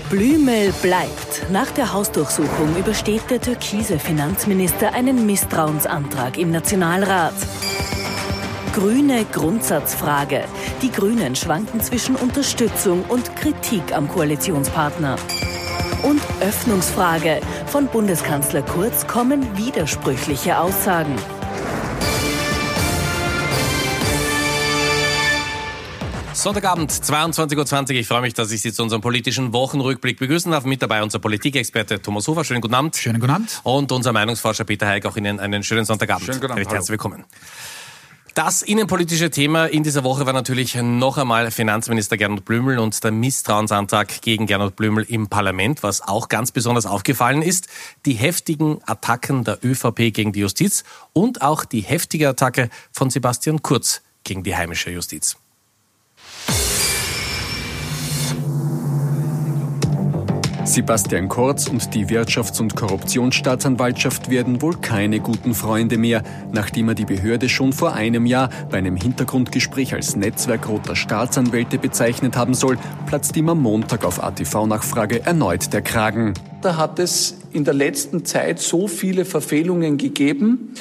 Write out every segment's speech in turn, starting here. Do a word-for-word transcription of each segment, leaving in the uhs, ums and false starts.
Blümel bleibt. Nach der Hausdurchsuchung übersteht der türkise Finanzminister einen Misstrauensantrag im Nationalrat. Grüne Grundsatzfrage. Die Grünen schwanken zwischen Unterstützung und Kritik am Koalitionspartner. Und Öffnungsfrage. Von Bundeskanzler Kurz kommen widersprüchliche Aussagen. Sonntagabend, zweiundzwanzig Uhr zwanzig. Ich freue mich, dass ich Sie zu unserem politischen Wochenrückblick begrüßen darf. Mit dabei unser Politikexperte Thomas Hofer. Schönen guten Abend. Schönen guten Abend. Und unser Meinungsforscher Peter Heik. Auch Ihnen einen schönen Sonntagabend. Schönen guten Abend. Recht herzlich willkommen. Das innenpolitische Thema in dieser Woche war natürlich noch einmal Finanzminister Gernot Blümel und der Misstrauensantrag gegen Gernot Blümel im Parlament. Was auch ganz besonders aufgefallen ist, die heftigen Attacken der ÖVP gegen die Justiz und auch die heftige Attacke von Sebastian Kurz gegen die heimische Justiz. Sebastian Kurz und die Wirtschafts- und Korruptionsstaatsanwaltschaft werden wohl keine guten Freunde mehr, nachdem er die Behörde schon vor einem Jahr bei einem Hintergrundgespräch als Netzwerk roter Staatsanwälte bezeichnet haben soll, platzt ihm am Montag auf A T V-Nachfrage erneut der Kragen. Da hat es in der letzten Zeit so viele Verfehlungen gegeben,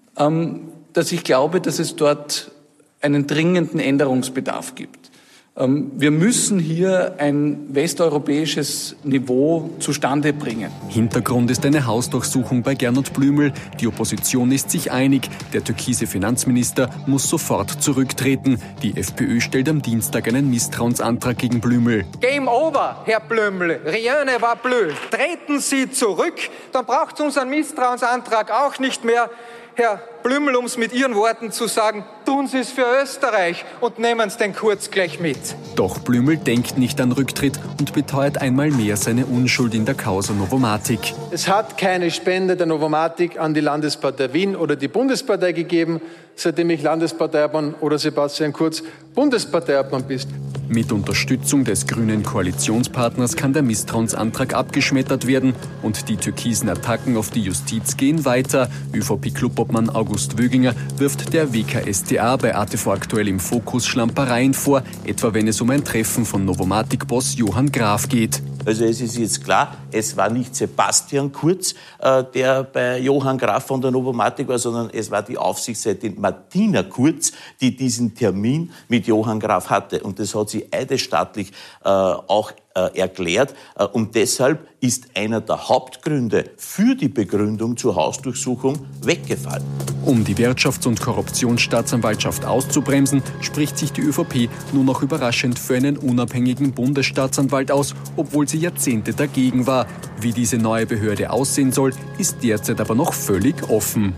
dass ich glaube, dass es dort einen dringenden Änderungsbedarf gibt. Wir müssen hier ein westeuropäisches Niveau zustande bringen. Hintergrund ist eine Hausdurchsuchung bei Gernot Blümel. Die Opposition ist sich einig. Der türkise Finanzminister muss sofort zurücktreten. Die FPÖ stellt am Dienstag einen Misstrauensantrag gegen Blümel. Game over, Herr Blümel. Rien ne va plus. Treten Sie zurück, dann braucht es unseren Misstrauensantrag auch nicht mehr. Herr Blümel, um es mit Ihren Worten zu sagen, tun Sie es für Österreich und nehmen Sie den Kurz gleich mit. Doch Blümel denkt nicht an Rücktritt und beteuert einmal mehr seine Unschuld in der Causa Novomatic. Es hat keine Spende der Novomatic an die Landespartei Wien oder die Bundespartei gegeben, seitdem ich Landesparteiobmann oder Sebastian Kurz Bundesparteiobmann bist. Mit Unterstützung des grünen Koalitionspartners kann der Misstrauensantrag abgeschmettert werden und die türkisen Attacken auf die Justiz gehen weiter. ÖVP-Clubobmann August Wöginger wirft der W K S t A bei A T V aktuell im Fokus Schlampereien vor, etwa wenn es um ein Treffen von Novomatic-Boss Johann Graf geht. Also es ist jetzt klar, es war nicht Sebastian Kurz, äh, der bei Johann Graf von der Novomatic war, sondern es war die Aufsichtsrätin Martina Kurz, die diesen Termin mit Johann Graf hatte. Und das hat sie eidesstattlich äh, auch äh, erklärt. Äh, und deshalb ist einer der Hauptgründe für die Begründung zur Hausdurchsuchung weggefallen. Um die Wirtschafts- und Korruptionsstaatsanwaltschaft auszubremsen, spricht sich die ÖVP nun noch überraschend für einen unabhängigen Bundesstaatsanwalt aus, obwohl sie Jahrzehnte dagegen war. Wie diese neue Behörde aussehen soll, ist derzeit aber noch völlig offen.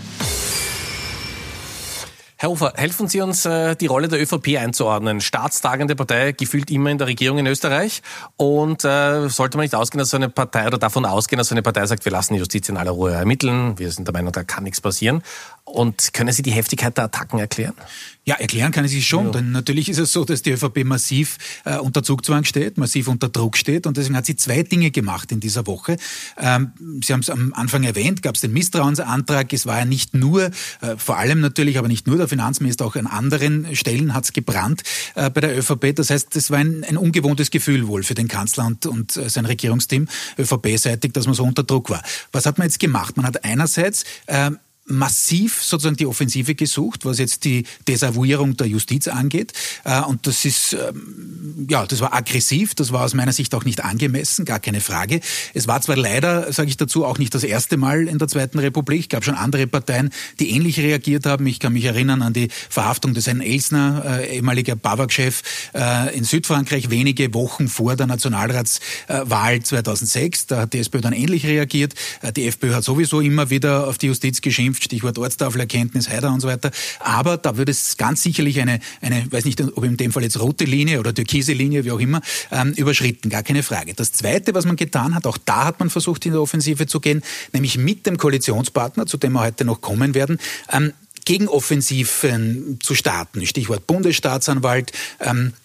Herr Hofer, helfen Sie uns, die Rolle der ÖVP einzuordnen. Staatstragende Partei, gefühlt immer in der Regierung in Österreich. Und äh, sollte man nicht ausgehen, dass so eine Partei oder davon ausgehen, dass so eine Partei sagt, wir lassen die Justiz in aller Ruhe ermitteln, wir sind der Meinung, da kann nichts passieren. Und können Sie die Heftigkeit der Attacken erklären? Ja, erklären kann ich sie schon, ja. Denn natürlich ist es so, dass die ÖVP massiv äh, unter Zugzwang steht, massiv unter Druck steht und deswegen hat sie zwei Dinge gemacht in dieser Woche. Ähm, sie haben es am Anfang erwähnt, gab es den Misstrauensantrag, es war ja nicht nur, äh, vor allem natürlich, aber nicht nur der Finanzminister, auch an anderen Stellen hat es gebrannt äh, bei der ÖVP. Das heißt, es war ein, ein ungewohntes Gefühl wohl für den Kanzler und, und äh, sein Regierungsteam, ÖVP-seitig, dass man so unter Druck war. Was hat man jetzt gemacht? Man hat einerseits äh, massiv sozusagen die Offensive gesucht, was jetzt die Desavouierung der Justiz angeht. Und das ist, ja, das war aggressiv, das war aus meiner Sicht auch nicht angemessen, gar keine Frage. Es war zwar leider, sage ich dazu, auch nicht das erste Mal in der Zweiten Republik. Es gab schon andere Parteien, die ähnlich reagiert haben. Ich kann mich erinnern an die Verhaftung des Herrn Elsner, ehemaliger BAWAG-Chef in Südfrankreich, wenige Wochen vor der Nationalratswahl zweitausendsechs. Da hat die SPÖ dann ähnlich reagiert. Die FPÖ hat sowieso immer wieder auf die Justiz geschimpft. Stichwort Ortstafelerkenntnis, Haider und so weiter. Aber da würde es ganz sicherlich eine, eine, weiß nicht, ob in dem Fall jetzt rote Linie oder türkise Linie, wie auch immer, ähm, überschritten. Gar keine Frage. Das Zweite, was man getan hat, auch da hat man versucht, in der Offensive zu gehen, nämlich mit dem Koalitionspartner, zu dem wir heute noch kommen werden, ähm, Gegenoffensiven zu starten. Stichwort Bundesstaatsanwalt, ähm,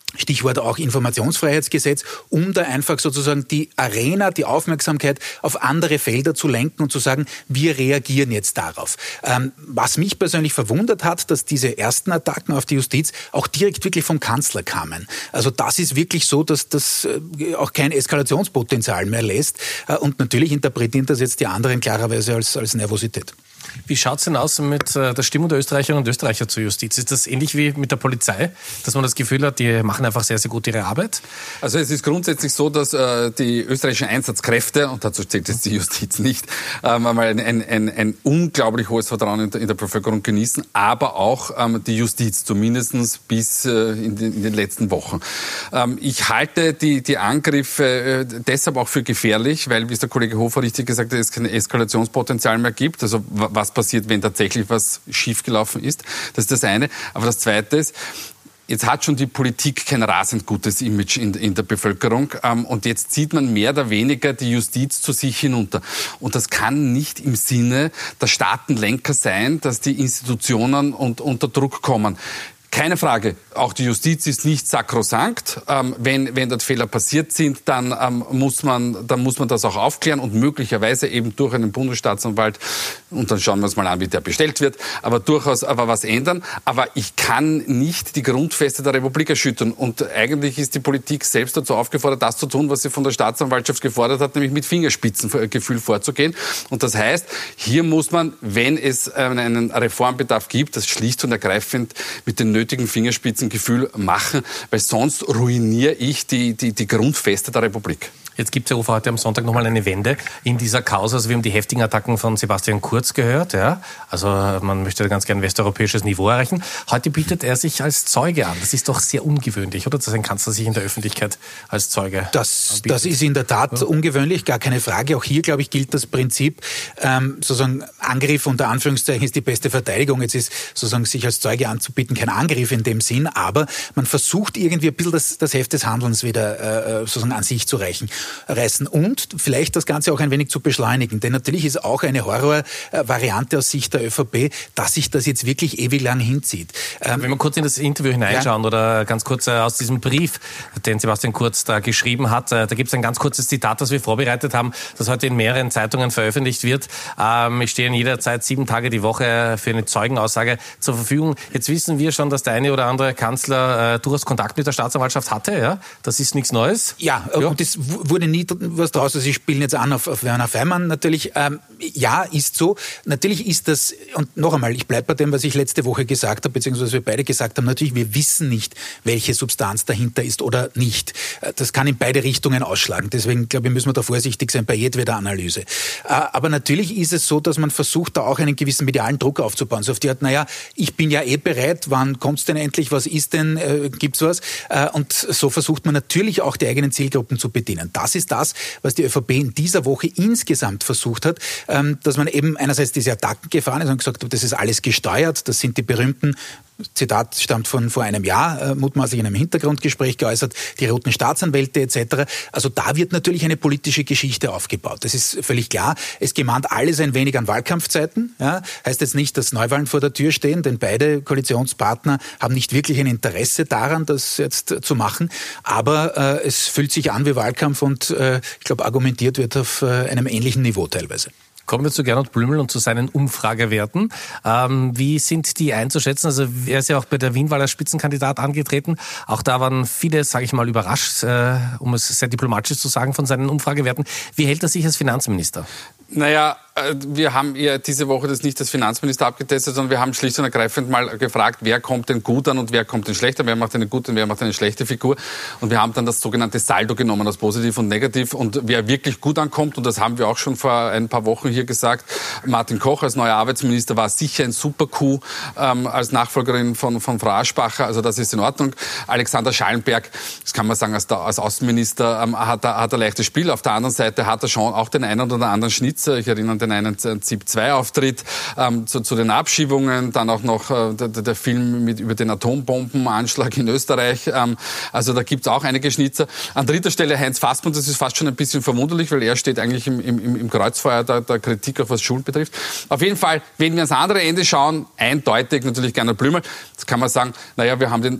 Stichwort auch Informationsfreiheitsgesetz, um da einfach sozusagen die Arena, die Aufmerksamkeit auf andere Felder zu lenken und zu sagen, wir reagieren jetzt darauf. Ähm, was mich persönlich verwundert hat, dass diese ersten Attacken auf die Justiz auch direkt wirklich vom Kanzler kamen. Also das ist wirklich so, dass das äh, auch kein Eskalationspotenzial mehr lässt. Äh, und natürlich interpretieren das jetzt die anderen klarerweise als, als Nervosität. Wie schaut's denn aus mit der Stimmung der Österreicherinnen und Österreicher zur Justiz? Ist das ähnlich wie mit der Polizei, dass man das Gefühl hat, die machen einfach sehr, sehr gut ihre Arbeit? Also es ist grundsätzlich so, dass äh, die österreichischen Einsatzkräfte, und dazu zählt jetzt die Justiz nicht, ähm, einmal ein, ein, ein, ein unglaublich hohes Vertrauen in der, in der Bevölkerung genießen, aber auch ähm, die Justiz, zumindest bis äh, in, den, in den letzten Wochen. Ähm, ich halte die, die Angriffe äh, deshalb auch für gefährlich, weil, wie es der Kollege Hofer richtig gesagt hat, es kein Eskalationspotenzial mehr gibt. Also was passiert, wenn tatsächlich was schiefgelaufen ist. Das ist das eine. Aber das Zweite ist, jetzt hat schon die Politik kein rasend gutes Image in, in der Bevölkerung. Ähm, und jetzt zieht man mehr oder weniger die Justiz zu sich hinunter. Und das kann nicht im Sinne der Staatenlenker sein, dass die Institutionen und, unter Druck kommen. Keine Frage, auch die Justiz ist nicht sakrosankt. Ähm, wenn, wenn dort Fehler passiert sind, dann, ähm, muss man, dann muss man das auch aufklären und möglicherweise eben durch einen Bundesstaatsanwalt, und dann schauen wir uns mal an, wie der bestellt wird, aber durchaus aber was ändern. Aber ich kann nicht die Grundfeste der Republik erschüttern. Und eigentlich ist die Politik selbst dazu aufgefordert, das zu tun, was sie von der Staatsanwaltschaft gefordert hat, nämlich mit Fingerspitzengefühl vorzugehen. Und das heißt, hier muss man, wenn es einen Reformbedarf gibt, das schlicht und ergreifend mit den nötigen Fingerspitzengefühl machen, weil sonst ruiniere ich die, die, die Grundfeste der Republik. Jetzt gibt es ja Ufer heute am Sonntag nochmal eine Wende in dieser Causa. Also wir haben die heftigen Attacken von Sebastian Kurz gehört. Ja? Also man möchte ganz gerne westeuropäisches Niveau erreichen. Heute bietet er sich als Zeuge an. Das ist doch sehr ungewöhnlich, oder? Dass ein Kanzler sich in der Öffentlichkeit als Zeuge Das, anbietet. das ist in der Tat ja. ungewöhnlich, gar keine Frage. Auch hier, glaube ich, gilt das Prinzip, ähm, sozusagen Angriff unter Anführungszeichen ist die beste Verteidigung. Jetzt ist sozusagen sich als Zeuge anzubieten kein Angriff in dem Sinn, aber man versucht irgendwie ein bisschen das, das Heft des Handelns wieder äh, sozusagen an sich zu reichen. reißen und vielleicht das Ganze auch ein wenig zu beschleunigen. Denn natürlich ist auch eine Horrorvariante aus Sicht der ÖVP, dass sich das jetzt wirklich ewig lang hinzieht. Ähm, Wenn wir kurz in das Interview hineinschauen ja. oder ganz kurz äh, aus diesem Brief, den Sebastian Kurz da geschrieben hat, äh, da gibt es ein ganz kurzes Zitat, das wir vorbereitet haben, das heute in mehreren Zeitungen veröffentlicht wird. Ähm, ich stehe in jeder Zeit sieben Tage die Woche für eine Zeugenaussage zur Verfügung. Jetzt wissen wir schon, dass der eine oder andere Kanzler äh, durchaus Kontakt mit der Staatsanwaltschaft hatte. Ja? Das ist nichts Neues. Ja, ja. und das wurde nie was draus. Also Sie spielen jetzt an auf, auf Werner Feimann natürlich. Ähm, ja, ist so. Natürlich ist das, und noch einmal, ich bleibe bei dem, was ich letzte Woche gesagt habe, beziehungsweise wir beide gesagt haben, natürlich, wir wissen nicht, welche Substanz dahinter ist oder nicht. Das kann in beide Richtungen ausschlagen. Deswegen, glaube ich, müssen wir da vorsichtig sein bei jedweder Analyse. Äh, aber natürlich ist es so, dass man versucht, da auch einen gewissen medialen Druck aufzubauen. So auf die Art, naja, ich bin ja eh bereit, wann kommt's denn endlich, was ist denn, äh, gibt's was? Äh, und so versucht man natürlich auch die eigenen Zielgruppen zu bedienen. Das ist das, was die ÖVP in dieser Woche insgesamt versucht hat, ähm, dass man eben einerseits diese Attacken gefahren ist und gesagt hat, das ist alles gesteuert, das sind die berühmten, Zitat stammt von vor einem Jahr, äh, mutmaßlich in einem Hintergrundgespräch geäußert, die roten Staatsanwälte et cetera. Also da wird natürlich eine politische Geschichte aufgebaut. Das ist völlig klar. Es gemahnt alles ein wenig an Wahlkampfzeiten. Ja. Heißt jetzt nicht, dass Neuwahlen vor der Tür stehen, denn beide Koalitionspartner haben nicht wirklich ein Interesse daran, das jetzt zu machen. Aber äh, es fühlt sich an wie Wahlkampf und äh, ich glaube, argumentiert wird auf äh, einem ähnlichen Niveau teilweise. Kommen wir zu Gernot Blümel und zu seinen Umfragewerten. Ähm, wie sind die einzuschätzen? Also er ist ja auch bei der Wien-Wahl als Spitzenkandidat angetreten. Auch da waren viele, sage ich mal, überrascht, äh, um es sehr diplomatisch zu sagen, von seinen Umfragewerten. Wie hält er sich als Finanzminister? Naja, wir haben ja diese Woche das nicht als Finanzminister abgetestet, sondern wir haben schlicht und ergreifend mal gefragt, wer kommt denn gut an und wer kommt denn schlecht an, wer macht eine gute und wer macht eine schlechte Figur. Und wir haben dann das sogenannte Saldo genommen, das Positiv und Negativ. Und wer wirklich gut ankommt, und das haben wir auch schon vor ein paar Wochen hier gesagt, Martin Koch als neuer Arbeitsminister war sicher ein Super-Coup ähm, als Nachfolgerin von, von Frau Aschbacher. Also das ist in Ordnung. Alexander Schallenberg, das kann man sagen, als, als Außenminister ähm, hat er hat ein leichtes Spiel. Auf der anderen Seite hat er schon auch den einen oder anderen Schnitzer. Ich erinnere an den einen Z I P zwei Auftritt, ähm, zu, zu den Abschiebungen, dann auch noch äh, der, der Film mit, über den Atombombenanschlag in Österreich. Ähm, also da gibt's auch einige Schnitzer. An dritter Stelle Heinz Fassmann, das ist fast schon ein bisschen verwunderlich, weil er steht eigentlich im, im, im Kreuzfeuer der, der Kritik, auch was Schulen betrifft. Auf jeden Fall, wenn wir ans andere Ende schauen, eindeutig natürlich Gernot Blümel. Jetzt kann man sagen, naja, wir haben den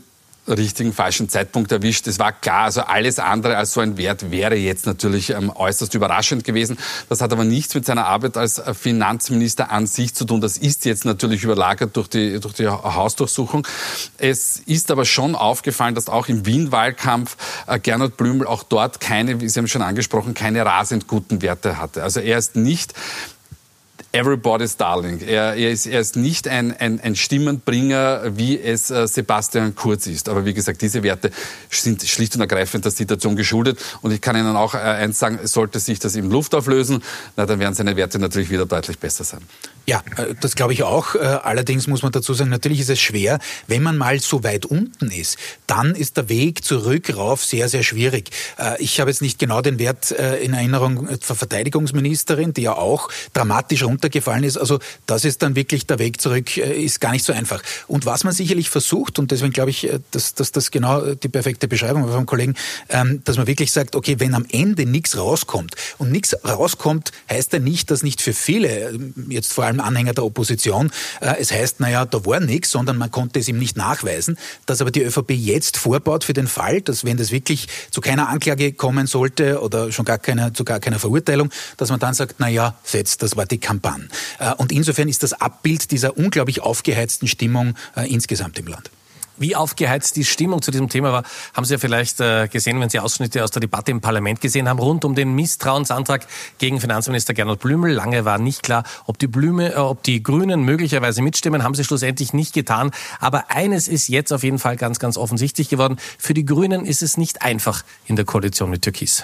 richtigen, falschen Zeitpunkt erwischt. Es war klar, also alles andere als so ein Wert wäre jetzt natürlich ähm, äußerst überraschend gewesen. Das hat aber nichts mit seiner Arbeit als Finanzminister an sich zu tun. Das ist jetzt natürlich überlagert durch die, durch die Hausdurchsuchung. Es ist aber schon aufgefallen, dass auch im Wien-Wahlkampf äh, Gernot Blümel auch dort keine, wie Sie haben schon angesprochen, keine rasend guten Werte hatte. Also er ist nicht Everybody's Darling. Er, er, ist, er ist nicht ein, ein, ein Stimmenbringer, wie es äh, Sebastian Kurz ist. Aber wie gesagt, diese Werte sind schlicht und ergreifend der Situation geschuldet. Und ich kann Ihnen auch äh, eins sagen, sollte sich das in Luft auflösen, na, dann werden seine Werte natürlich wieder deutlich besser sein. Ja, das glaube ich auch. Allerdings muss man dazu sagen, natürlich ist es schwer, wenn man mal so weit unten ist, dann ist der Weg zurück rauf sehr, sehr schwierig. Ich habe jetzt nicht genau den Wert in Erinnerung der Verteidigungsministerin, die ja auch dramatisch runtergefallen ist. Also das ist dann wirklich der Weg zurück, ist gar nicht so einfach. Und was man sicherlich versucht, und deswegen glaube ich, dass, dass das genau die perfekte Beschreibung war vom Kollegen, dass man wirklich sagt, okay, wenn am Ende nichts rauskommt, und nichts rauskommt, heißt ja nicht, dass nicht für viele, jetzt vor allem Anhänger der Opposition, äh, es heißt, naja, da war nichts, sondern man konnte es ihm nicht nachweisen, dass aber die ÖVP jetzt vorbaut für den Fall, dass wenn das wirklich zu keiner Anklage kommen sollte oder schon gar keine, zu gar keiner Verurteilung, dass man dann sagt, naja, setzt, das war die Kampagne. Äh, und insofern ist das Abbild dieser unglaublich aufgeheizten Stimmung äh, insgesamt im Land. Wie aufgeheizt die Stimmung zu diesem Thema war, haben Sie ja vielleicht äh, gesehen, wenn Sie Ausschnitte aus der Debatte im Parlament gesehen haben, rund um den Misstrauensantrag gegen Finanzminister Gernot Blümel. Lange war nicht klar, ob die, Blüme, äh, ob die Grünen möglicherweise mitstimmen, haben sie schlussendlich nicht getan. Aber eines ist jetzt auf jeden Fall ganz, ganz offensichtlich geworden. Für die Grünen ist es nicht einfach in der Koalition mit Türkis.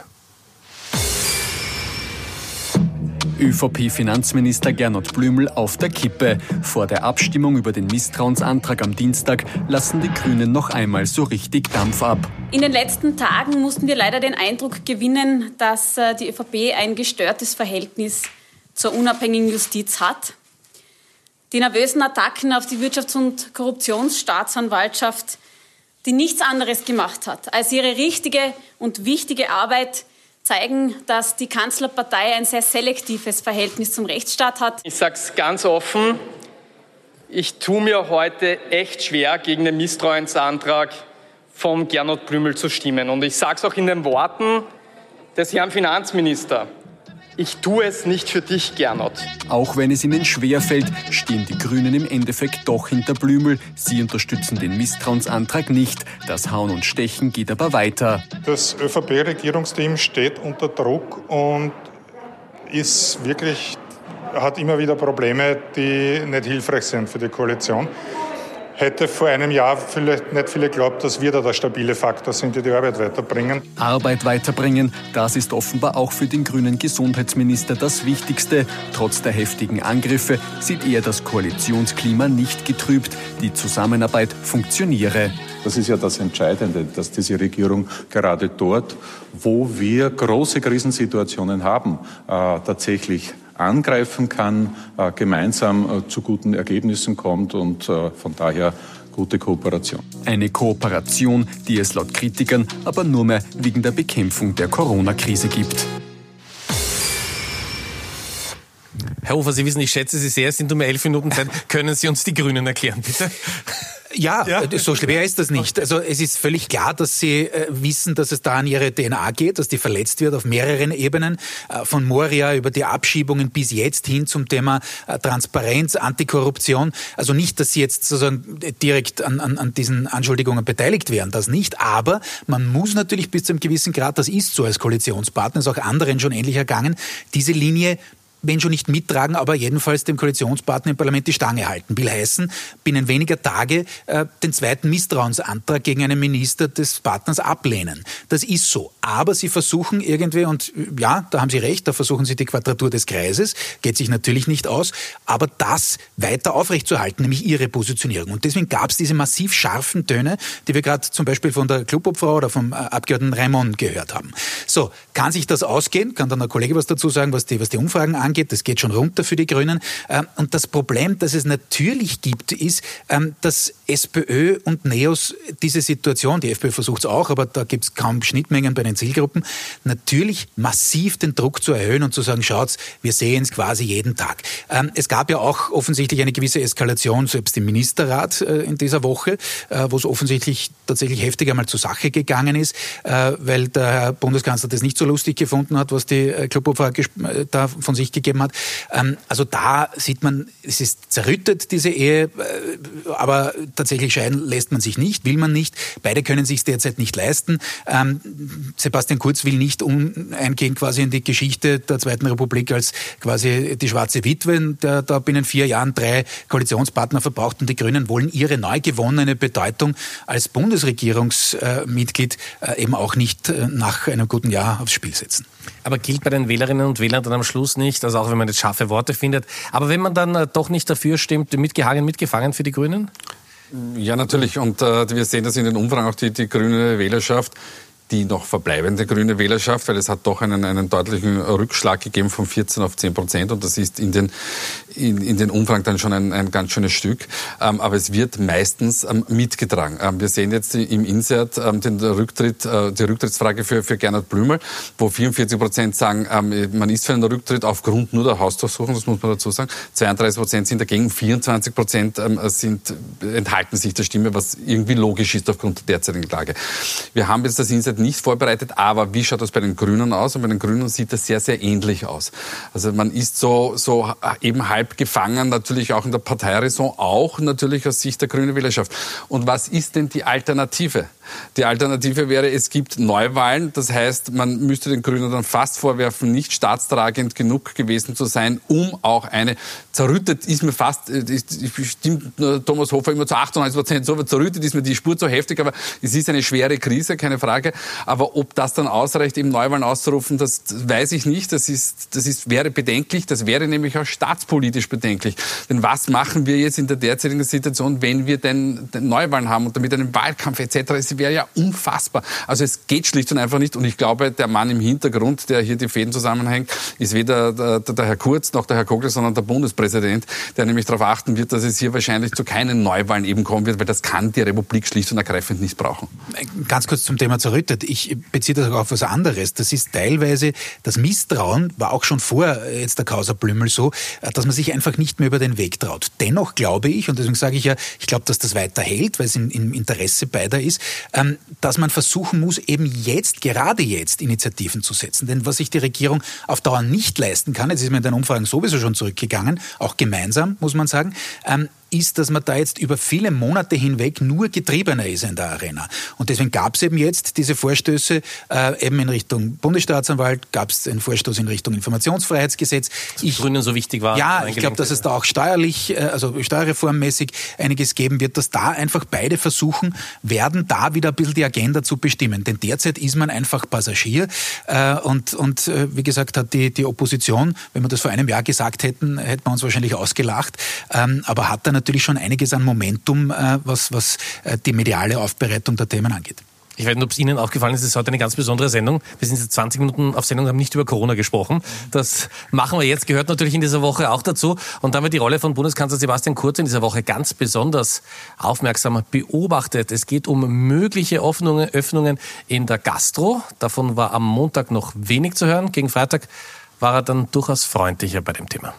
ÖVP-Finanzminister Gernot Blümel auf der Kippe. Vor der Abstimmung über den Misstrauensantrag am Dienstag lassen die Grünen noch einmal so richtig Dampf ab. In den letzten Tagen mussten wir leider den Eindruck gewinnen, dass die ÖVP ein gestörtes Verhältnis zur unabhängigen Justiz hat. Die nervösen Attacken auf die Wirtschafts- und Korruptionsstaatsanwaltschaft, die nichts anderes gemacht hat, als ihre richtige und wichtige Arbeit zeigen, dass die Kanzlerpartei ein sehr selektives Verhältnis zum Rechtsstaat hat. Ich sage es ganz offen, ich tue mir heute echt schwer, gegen den Misstrauensantrag von Gernot Blümel zu stimmen. Und ich sage es auch in den Worten des Herrn Finanzministers. Ich tue es nicht für dich, Gernot. Auch wenn es ihnen schwerfällt, stehen die Grünen im Endeffekt doch hinter Blümel. Sie unterstützen den Misstrauensantrag nicht. Das Hauen und Stechen geht aber weiter. Das ÖVP-Regierungsteam steht unter Druck und ist wirklich, hat immer wieder Probleme, die nicht hilfreich sind für die Koalition. Hätte vor einem Jahr vielleicht nicht viele geglaubt, dass wir da der stabile Faktor sind, die die Arbeit weiterbringen. Arbeit weiterbringen, das ist offenbar auch für den grünen Gesundheitsminister das Wichtigste. Trotz der heftigen Angriffe sieht er das Koalitionsklima nicht getrübt. Die Zusammenarbeit funktioniere. Das ist ja das Entscheidende, dass diese Regierung gerade dort, wo wir große Krisensituationen haben, äh, tatsächlich angreifen kann, äh, gemeinsam äh, zu guten Ergebnissen kommt und äh, von daher gute Kooperation. Eine Kooperation, die es laut Kritikern aber nur mehr wegen der Bekämpfung der Corona-Krise gibt. Herr Hofer, Sie wissen, ich schätze Sie sehr, es sind nur mehr elf Minuten Zeit. Können Sie uns die Grünen erklären, bitte? Ja, ja, so schwer ist das nicht. Also es ist völlig klar, dass sie äh, wissen, dass es da an ihre D N A geht, dass die verletzt wird auf mehreren Ebenen. Äh, von Moria über die Abschiebungen bis jetzt hin zum Thema äh, Transparenz, Antikorruption. Also nicht, dass sie jetzt sozusagen direkt an, an, an diesen Anschuldigungen beteiligt wären, das nicht. Aber man muss natürlich bis zu einem gewissen Grad, das ist so als Koalitionspartner, ist auch anderen schon ähnlich ergangen, diese Linie wenn schon nicht mittragen, aber jedenfalls dem Koalitionspartner im Parlament die Stange halten. Will heißen, binnen weniger Tage äh, den zweiten Misstrauensantrag gegen einen Minister des Partners ablehnen. Das ist so. Aber sie versuchen irgendwie, und ja, da haben Sie recht, da versuchen sie die Quadratur des Kreises, geht sich natürlich nicht aus, aber das weiter aufrechtzuerhalten, nämlich ihre Positionierung. Und deswegen gab es diese massiv scharfen Töne, die wir gerade zum Beispiel von der Klubobfrau oder vom Abgeordneten Raimond gehört haben. So, kann sich das ausgehen? Kann dann der Kollege was dazu sagen, was die, was die Umfragen angeht? Das geht schon runter für die Grünen. Und das Problem, das es natürlich gibt, ist, dass SPÖ und NEOS diese Situation, die FPÖ versucht es auch, aber da gibt es kaum Schnittmengen bei den Zielgruppen, natürlich massiv den Druck zu erhöhen und zu sagen, schaut, wir sehen es quasi jeden Tag. Ähm, es gab ja auch offensichtlich eine gewisse Eskalation, selbst im Ministerrat äh, in dieser Woche, äh, wo es offensichtlich tatsächlich heftiger mal zur Sache gegangen ist, äh, weil der Herr Bundeskanzler das nicht so lustig gefunden hat, was die äh, Klubobfer äh, da von sich gegeben hat. Ähm, also da sieht man, es ist zerrüttet, diese Ehe, äh, aber tatsächlich scheiden lässt man sich nicht, will man nicht. Beide können sich derzeit nicht leisten. Ähm, Sebastian Kurz will nicht um, eingehen quasi in die Geschichte der Zweiten Republik als quasi die schwarze Witwe, der da binnen vier Jahren drei Koalitionspartner verbraucht, und die Grünen wollen ihre neu gewonnene Bedeutung als Bundesregierungsmitglied äh, eben auch nicht äh, nach einem guten Jahr aufs Spiel setzen. Aber gilt bei den Wählerinnen und Wählern dann am Schluss nicht, also auch wenn man jetzt scharfe Worte findet, aber wenn man dann äh, doch nicht dafür stimmt, mitgehangen, mitgefangen für die Grünen? Ja, natürlich. Und äh, wir sehen das in den Umfragen auch, die, die grüne Wählerschaft, die noch verbleibende grüne Wählerschaft, weil es hat doch einen, einen deutlichen Rückschlag gegeben von vierzehn auf zehn Prozent, und das ist in den, in, in den Umfragen dann schon ein, ein ganz schönes Stück. Ähm, aber es wird meistens ähm, mitgetragen. Ähm, wir sehen jetzt im Insert ähm, den Rücktritt, äh, die Rücktrittsfrage für, für Gernot Blümel, wo vierundvierzig Prozent sagen, ähm, man ist für einen Rücktritt aufgrund nur der Hausdurchsuchung, das muss man dazu sagen. zweiunddreißig Prozent sind dagegen, vierundzwanzig Prozent ähm, sind, enthalten sich der Stimme, was irgendwie logisch ist aufgrund der derzeitigen Lage. Wir haben jetzt das Insert nicht vorbereitet, aber wie schaut das bei den Grünen aus? Und bei den Grünen sieht das sehr, sehr ähnlich aus. Also man ist so, so eben halb gefangen, natürlich auch in der Parteiräson, auch natürlich aus Sicht der grünen Wählerschaft. Und was ist denn die Alternative? Die Alternative wäre, es gibt Neuwahlen, das heißt, man müsste den Grünen dann fast vorwerfen, nicht staatstragend genug gewesen zu sein, um auch eine, zerrüttet ist mir fast, stimmt Thomas Hofer immer zu achtundneunzig Prozent, so zerrüttet ist mir die Spur zu heftig, aber es ist eine schwere Krise, keine Frage. Aber ob das dann ausreicht, eben Neuwahlen auszurufen, das weiß ich nicht. Das ist, das ist, wäre bedenklich. Das wäre nämlich auch staatspolitisch bedenklich. Denn was machen wir jetzt in der derzeitigen Situation, wenn wir denn, denn Neuwahlen haben und damit einen Wahlkampf et cetera? Es wäre ja unfassbar. Also es geht schlicht und einfach nicht. Und ich glaube, der Mann im Hintergrund, der hier die Fäden zusammenhängt, ist weder der, der, der Herr Kurz noch der Herr Kogler, sondern der Bundespräsident, der nämlich darauf achten wird, dass es hier wahrscheinlich zu keinen Neuwahlen eben kommen wird, weil das kann die Republik schlicht und ergreifend nicht brauchen. Ganz kurz zum Thema zerrüttet. Ich beziehe das auch auf was anderes. Das ist teilweise, das Misstrauen war auch schon vor jetzt der Causa Blümel so, dass man sich einfach nicht mehr über den Weg traut. Dennoch glaube ich, und deswegen sage ich ja, ich glaube, dass das weiter hält, weil es im, im Interesse beider ist, ähm, dass man versuchen muss, eben jetzt, gerade jetzt, Initiativen zu setzen. Denn was sich die Regierung auf Dauer nicht leisten kann, jetzt ist man in den Umfragen sowieso schon zurückgegangen, auch gemeinsam, muss man sagen, ähm, ist, dass man da jetzt über viele Monate hinweg nur getriebener ist in der Arena. Und deswegen gab es eben jetzt diese Vorstöße äh, eben in Richtung Bundesstaatsanwalt, gab es einen Vorstoß in Richtung Informationsfreiheitsgesetz. Die Grünen so wichtig war. Ja, ich glaube, dass es da auch steuerlich, also steuerreformmäßig einiges geben wird, dass da einfach beide versuchen werden, da wieder ein bisschen die Agenda zu bestimmen. Denn derzeit ist man einfach Passagier äh, und, und äh, wie gesagt, hat die, die Opposition, wenn wir das vor einem Jahr gesagt hätten, hätte man uns wahrscheinlich ausgelacht, ähm, aber hat dann natürlich schon einiges an Momentum, äh, was, was äh, die mediale Aufbereitung der Themen angeht. Ich weiß nicht, ob es Ihnen aufgefallen ist, es ist heute eine ganz besondere Sendung. Wir sind jetzt zwanzig Minuten auf Sendung und haben nicht über Corona gesprochen. Das machen wir jetzt, gehört natürlich in dieser Woche auch dazu. Und da haben wir die Rolle von Bundeskanzler Sebastian Kurz in dieser Woche ganz besonders aufmerksam beobachtet. Es geht um mögliche Öffnungen, Öffnungen in der Gastro. Davon war am Montag noch wenig zu hören. Gegen Freitag war er dann durchaus freundlicher bei dem Thema.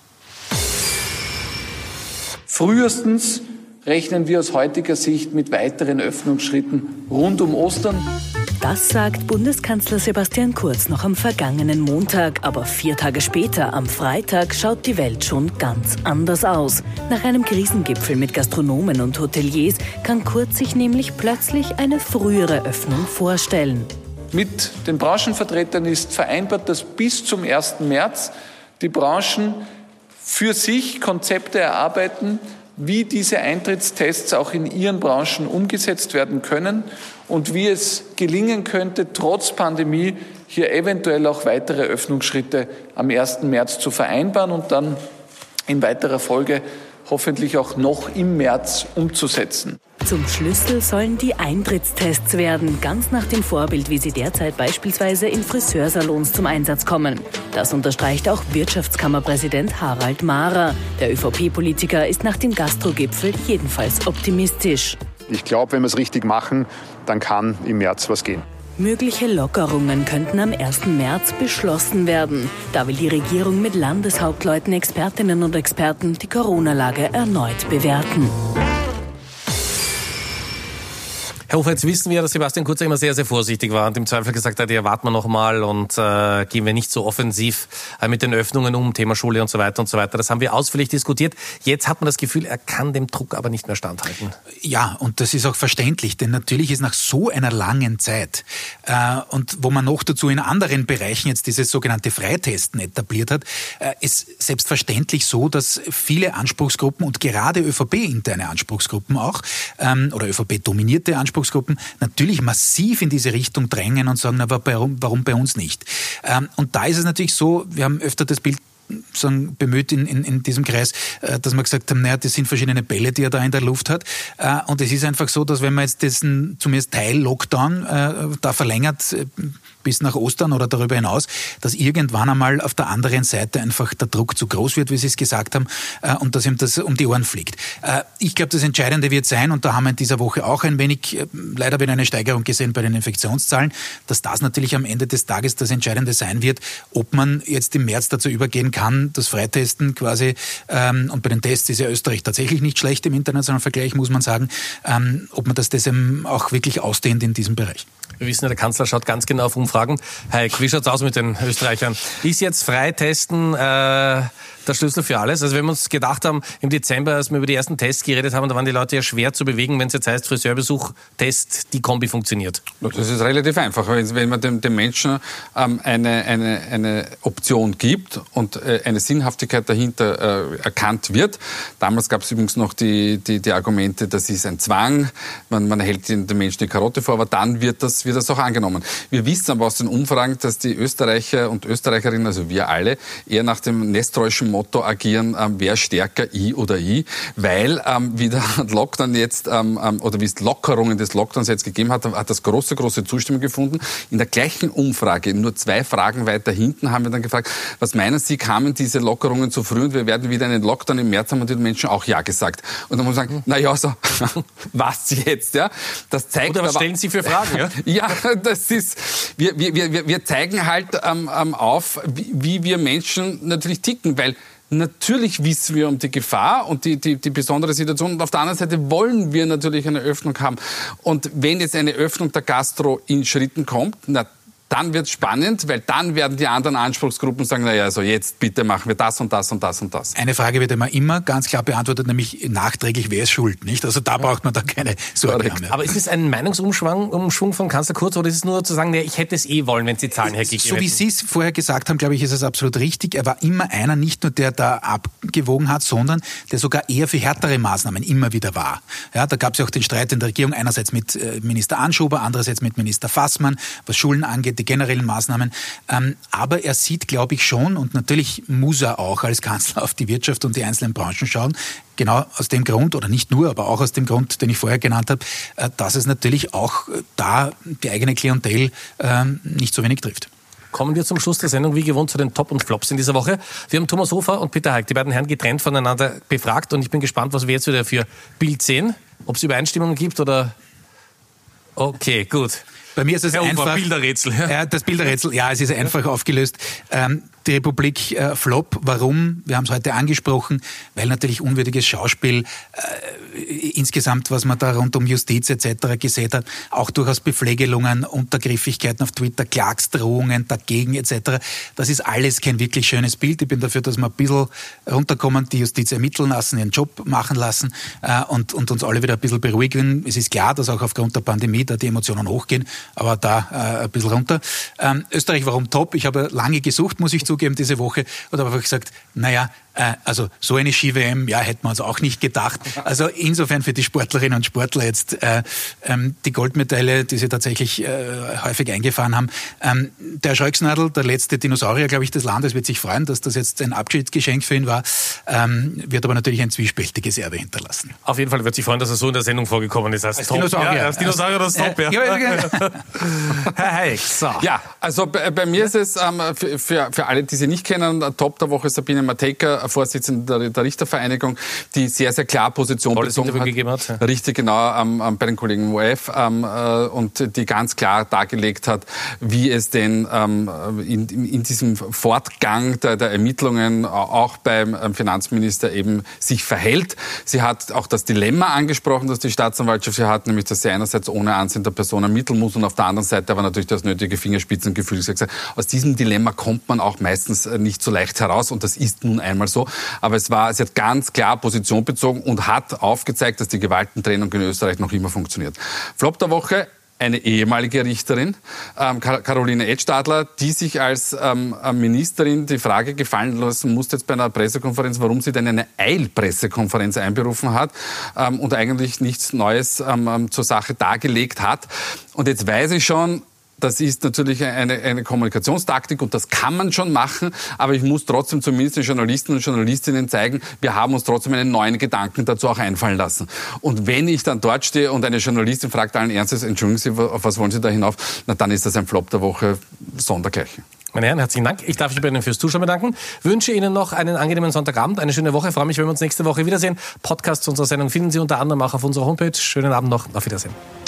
Frühestens rechnen wir aus heutiger Sicht mit weiteren Öffnungsschritten rund um Ostern. Das sagt Bundeskanzler Sebastian Kurz noch am vergangenen Montag. Aber vier Tage später, am Freitag, schaut die Welt schon ganz anders aus. Nach einem Krisengipfel mit Gastronomen und Hoteliers kann Kurz sich nämlich plötzlich eine frühere Öffnung vorstellen. Mit den Branchenvertretern ist vereinbart, dass bis zum ersten März die Branchen für sich Konzepte erarbeiten, wie diese Eintrittstests auch in ihren Branchen umgesetzt werden können und wie es gelingen könnte, trotz Pandemie hier eventuell auch weitere Öffnungsschritte am ersten März zu vereinbaren und dann in weiterer Folge hoffentlich auch noch im März umzusetzen. Zum Schlüssel sollen die Eintrittstests werden, ganz nach dem Vorbild, wie sie derzeit beispielsweise in Friseursalons zum Einsatz kommen. Das unterstreicht auch Wirtschaftskammerpräsident Harald Mahrer. Der ÖVP-Politiker ist nach dem Gastro-Gipfel jedenfalls optimistisch. Ich glaube, wenn wir es richtig machen, dann kann im März was gehen. Mögliche Lockerungen könnten am ersten März beschlossen werden. Da will die Regierung mit Landeshauptleuten, Expertinnen und Experten die Corona-Lage erneut bewerten. Herr Hofer, jetzt wissen wir, dass Sebastian Kurz immer sehr, sehr vorsichtig war und im Zweifel gesagt hat, ja, warten wir noch mal und äh, gehen wir nicht so offensiv äh, mit den Öffnungen um, Thema Schule und so weiter und so weiter. Das haben wir ausführlich diskutiert. Jetzt hat man das Gefühl, er kann dem Druck aber nicht mehr standhalten. Ja, und das ist auch verständlich, denn natürlich ist nach so einer langen Zeit äh, und wo man noch dazu in anderen Bereichen jetzt dieses sogenannte Freitesten etabliert hat, äh, ist selbstverständlich so, dass viele Anspruchsgruppen und gerade ÖVP-interne Anspruchsgruppen auch ähm, oder ÖVP-dominierte Anspruchsgruppen natürlich massiv in diese Richtung drängen und sagen, aber warum, warum bei uns nicht? Ähm, und da ist es natürlich so, wir haben öfter das Bild sagen, bemüht in, in, in diesem Kreis, äh, dass wir gesagt haben, naja, das sind verschiedene Bälle, die er da in der Luft hat. Äh, und es ist einfach so, dass wenn man jetzt diesen zumindest Teil-Lockdown äh, da verlängert, äh, bis nach Ostern oder darüber hinaus, dass irgendwann einmal auf der anderen Seite einfach der Druck zu groß wird, wie Sie es gesagt haben, äh, und dass ihm das um die Ohren fliegt. Äh, ich glaube, das Entscheidende wird sein, und da haben wir in dieser Woche auch ein wenig, äh, leider wieder eine Steigerung gesehen bei den Infektionszahlen, dass das natürlich am Ende des Tages das Entscheidende sein wird, ob man jetzt im März dazu übergehen kann, das Freitesten quasi, ähm, und bei den Tests ist ja Österreich tatsächlich nicht schlecht im internationalen Vergleich, muss man sagen, ähm, ob man das deswegen auch wirklich ausdehnt in diesem Bereich. Wir wissen ja, der Kanzler schaut ganz genau auf Umfragen. Heik, wie schaut's aus mit den Österreichern? Ist jetzt Freitesten äh, der Schlüssel für alles? Also wenn wir uns gedacht haben, im Dezember, als wir über die ersten Tests geredet haben, da waren die Leute ja schwer zu bewegen, wenn es jetzt heißt, Friseurbesuch, Test, die Kombi funktioniert. Das ist relativ einfach. Wenn man dem, dem Menschen ähm, eine, eine, eine Option gibt und äh, eine Sinnhaftigkeit dahinter äh, erkannt wird. Damals gab es übrigens noch die, die, die Argumente, das ist ein Zwang, man, man hält den Menschen die Karotte vor, aber dann wird das, wird das auch angenommen. Wir wissen aber aus den Umfragen, dass die Österreicher und Österreicherinnen, also wir alle, eher nach dem nestroischen Motto agieren, ähm, wer stärker, ich oder ich, weil ähm, wie der Lockdown jetzt, ähm, oder wie es Lockerungen des Lockdowns jetzt gegeben hat, hat das große, große Zustimmung gefunden. In der gleichen Umfrage, nur zwei Fragen weiter hinten, haben wir dann gefragt, was meinen Sie, kamen diese Lockerungen zu früh und wir werden wieder einen Lockdown im März haben, und die Menschen auch ja gesagt. Und dann muss man sagen, na ja, so, was jetzt, ja? Das zeigt Oder was aber, stellen Sie für Fragen, ja? Ja, das ist, wir, wir, wir, wir zeigen halt ähm, auf, wie, wie wir Menschen natürlich ticken, weil natürlich wissen wir um die Gefahr und die, die, die besondere Situation. Und auf der anderen Seite wollen wir natürlich eine Öffnung haben. Und wenn jetzt eine Öffnung der Gastro in Schritten kommt, na, dann wird es spannend, weil dann werden die anderen Anspruchsgruppen sagen, naja, also jetzt bitte machen wir das und das und das und das. Eine Frage wird immer immer ganz klar beantwortet, nämlich nachträglich, wer ist schuld, nicht? Also da braucht man dann keine Sorge haben. Aber ist es ein Meinungsumschwung Umschwung von Kanzler Kurz oder ist es nur zu sagen, naja, ich hätte es eh wollen, wenn Sie Zahlen hergegeben So wie Sie es vorher gesagt haben, glaube ich, ist es absolut richtig. Er war immer einer, nicht nur der da abgewogen hat, sondern der sogar eher für härtere Maßnahmen immer wieder war. Ja, da gab es ja auch den Streit in der Regierung, einerseits mit Minister Anschober, andererseits mit Minister Fassmann, was Schulen angeht, die generellen Maßnahmen. Ähm, aber er sieht, glaube ich, schon, und natürlich muss er auch als Kanzler auf die Wirtschaft und die einzelnen Branchen schauen, genau aus dem Grund, oder nicht nur, aber auch aus dem Grund, den ich vorher genannt habe, äh, dass es natürlich auch äh, da die eigene Klientel äh, nicht so wenig trifft. Kommen wir zum Schluss der Sendung, wie gewohnt, zu den Top und Flops in dieser Woche. Wir haben Thomas Hofer und Peter Heik, die beiden Herren getrennt voneinander befragt, und ich bin gespannt, was wir jetzt wieder für Bild sehen. Ob es Übereinstimmungen gibt oder... Okay, gut. Bei mir ist es Herr einfach... Ufer, Bilderrätsel. Ja. Ja, das Bilderrätsel, ja, es ist einfach aufgelöst. Ähm, die Republik äh, Flop, warum? Wir haben es heute angesprochen, weil natürlich unwürdiges Schauspiel äh, insgesamt, was man da rund um Justiz et cetera gesehen hat, auch durchaus Beflegelungen, Untergriffigkeiten auf Twitter, Klagsdrohungen dagegen et cetera. Das ist alles kein wirklich schönes Bild. Ich bin dafür, dass wir ein bisschen runterkommen, die Justiz ermitteln lassen, ihren Job machen lassen äh, und, und uns alle wieder ein bisschen beruhigen. Es ist klar, dass auch aufgrund der Pandemie da die Emotionen hochgehen, aber da äh, ein bisschen runter. Ähm, Österreich, warum top? Ich habe lange gesucht, muss ich zugeben, diese Woche, und habe einfach gesagt, naja, Äh, also so eine Ski-W M, ja, hätten wir uns auch nicht gedacht. Also insofern für die Sportlerinnen und Sportler jetzt äh, ähm, die Goldmedaille, die sie tatsächlich äh, häufig eingefahren haben. Ähm, der Scholksnadel, der letzte Dinosaurier, glaube ich, des Landes, wird sich freuen, dass das jetzt ein Abschiedsgeschenk für ihn war, ähm, wird aber natürlich ein zwiespältiges Erbe hinterlassen. Auf jeden Fall wird sich freuen, dass er so in der Sendung vorgekommen ist. Als, als Top. Dinosaurier. Ja, als Dinosaurier oder als Top, ja. Herr Heik, so. Ja, also bei, bei mir ist es ähm, für, für, für alle, die sie nicht kennen, Top der Woche Sabine Matejka, Vorsitzende der, der Richtervereinigung, die sehr, sehr klar Position bezogen hat. Gegeben hat ja. Richtig, genau, ähm, ähm, bei den Kollegen im O F ähm, äh, und die ganz klar dargelegt hat, wie es denn ähm, in, in diesem Fortgang der, der Ermittlungen auch beim ähm, Finanzminister eben sich verhält. Sie hat auch das Dilemma angesprochen, das die Staatsanwaltschaft hier hat, nämlich, dass sie einerseits ohne Ansehen der Person ermitteln muss und auf der anderen Seite aber natürlich das nötige Fingerspitzengefühl. Aus diesem Dilemma kommt man auch meistens nicht so leicht heraus und das ist nun einmal so. Aber es war, sie hat ganz klar Position bezogen und hat aufgezeigt, dass die Gewaltentrennung in Österreich noch immer funktioniert. Flop der Woche: eine ehemalige Richterin, ähm, Caroline Edstadler, die sich als ähm, Ministerin die Frage gefallen lassen musste jetzt bei einer Pressekonferenz, warum sie denn eine Eilpressekonferenz einberufen hat ähm, und eigentlich nichts Neues ähm, zur Sache dargelegt hat. Und jetzt weiß ich schon, das ist natürlich eine, eine Kommunikationstaktik und das kann man schon machen, aber ich muss trotzdem zumindest den Journalisten und Journalistinnen zeigen, wir haben uns trotzdem einen neuen Gedanken dazu auch einfallen lassen. Und wenn ich dann dort stehe und eine Journalistin fragt allen Ernstes, entschuldigen Sie, auf was wollen Sie da hinauf, na, dann ist das ein Flop der Woche sondergleichen. Meine Herren, herzlichen Dank. Ich darf mich bei Ihnen fürs Zuschauen bedanken. Wünsche Ihnen noch einen angenehmen Sonntagabend, eine schöne Woche. Ich freue mich, wenn wir uns nächste Woche wiedersehen. Podcasts unserer Sendung finden Sie unter anderem auch auf unserer Homepage. Schönen Abend noch. Auf Wiedersehen.